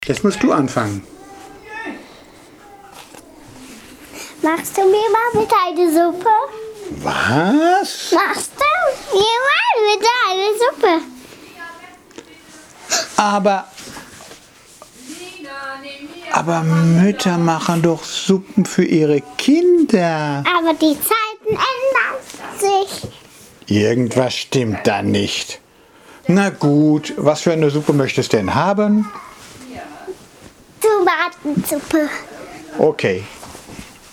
Jetzt musst du anfangen. Machst du mir mal bitte eine Suppe? Was? Machst du mir mal bitte eine Suppe? Aber Mütter machen doch Suppen für ihre Kinder. Aber die Zeiten ändern sich. Irgendwas stimmt da nicht. Na gut, was für eine Suppe möchtest du denn haben? Tomatensuppe. Okay.